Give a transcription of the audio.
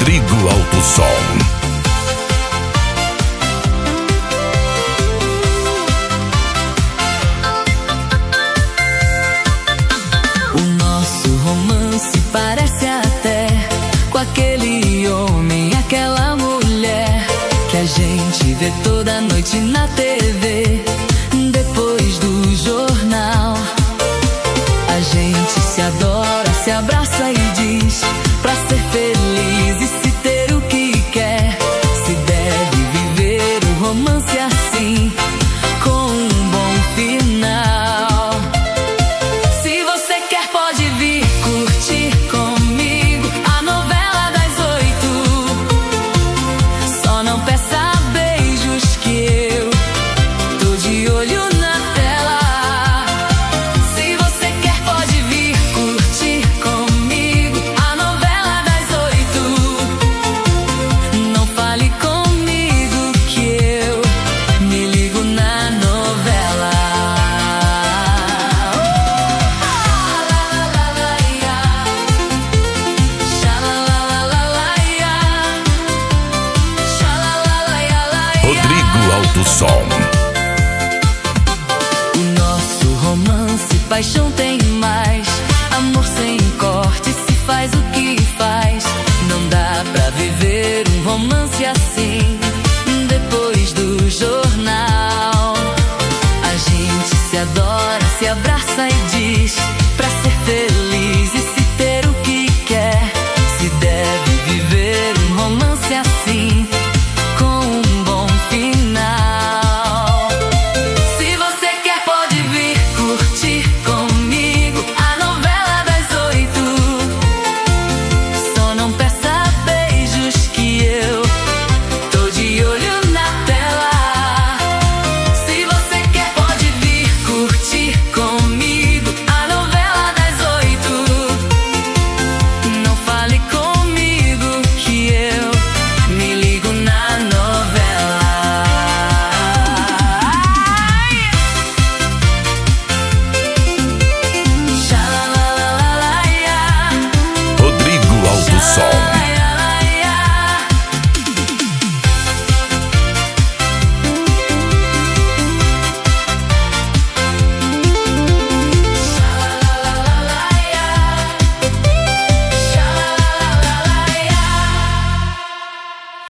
Rodrigo Alto Som. Parece até com aquele homem, aquela mulher que a gente vê toda noite na TV, depois do jornal. A gente se adora, se abraça e diz pra ser feliz e se ter o que quer, se deve viver o romance assim, com um bom final. Se você quer pode vir curtir comigo a novela das 8. Só não peça beijos que eu tô de olho na tela. Se você quer pode vir curtir comigo a novela das 8. Não fale comigo que eu me ligo na novela. Rodrigo Alto Som. O nosso romance, paixão tem mais, amor sem corte, se faz o que faz. Não dá pra viver um romance assim, depois do jornal. A gente se adora, se abraça e diz pra ser feliz e